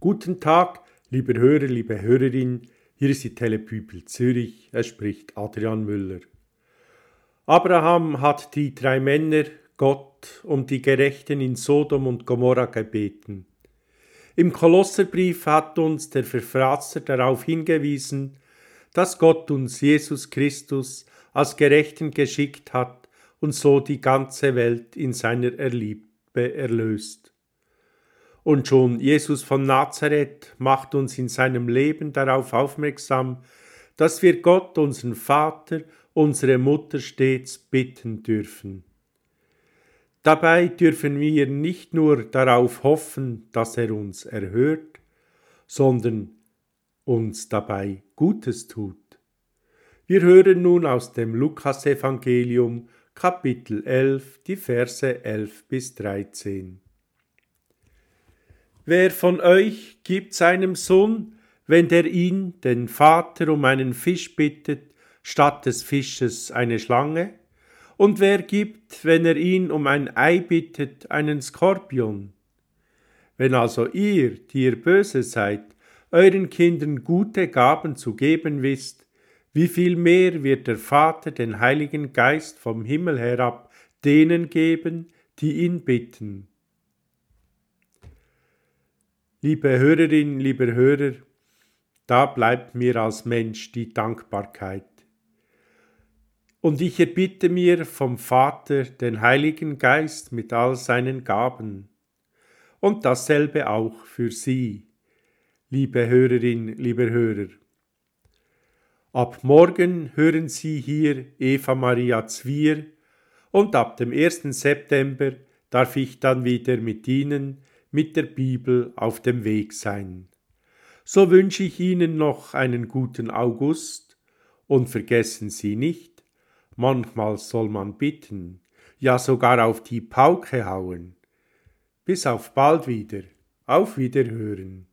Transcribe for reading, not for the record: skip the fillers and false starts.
Guten Tag, lieber Hörer, liebe Hörerin, hier ist die Telepüpel Zürich, es spricht Adrian Müller. Abraham hat die 3 Männer, Gott und die Gerechten in Sodom und Gomorra gebeten. Im Kolosserbrief hat uns der Verfasser darauf hingewiesen, dass Gott uns Jesus Christus als Gerechten geschickt hat und so die ganze Welt in seiner Liebe erlöst. Und schon Jesus von Nazareth macht uns in seinem Leben darauf aufmerksam, dass wir Gott, unseren Vater, unsere Mutter stets bitten dürfen. Dabei dürfen wir nicht nur darauf hoffen, dass er uns erhört, sondern uns dabei Gutes tut. Wir hören nun aus dem Lukasevangelium, Kapitel 11, die Verse 11 bis 13. Wer von euch gibt seinem Sohn, wenn der ihn, den Vater, um einen Fisch bittet, statt des Fisches eine Schlange? Und wer gibt, wenn er ihn um ein Ei bittet, einen Skorpion? Wenn also ihr, die ihr böse seid, euren Kindern gute Gaben zu geben wisst, wie viel mehr wird der Vater den Heiligen Geist vom Himmel herab denen geben, die ihn bitten. Liebe Hörerin, lieber Hörer, da bleibt mir als Mensch die Dankbarkeit. Und ich erbitte mir vom Vater den Heiligen Geist mit all seinen Gaben. Und dasselbe auch für Sie, liebe Hörerin, lieber Hörer. Ab morgen hören Sie hier Eva Maria Zwier und ab dem 1. September darf ich dann wieder mit Ihnen mit der Bibel auf dem Weg sein. So wünsche ich Ihnen noch einen guten August und vergessen Sie nicht, manchmal soll man bitten, ja sogar auf die Pauke hauen. Bis auf bald wieder, auf Wiederhören.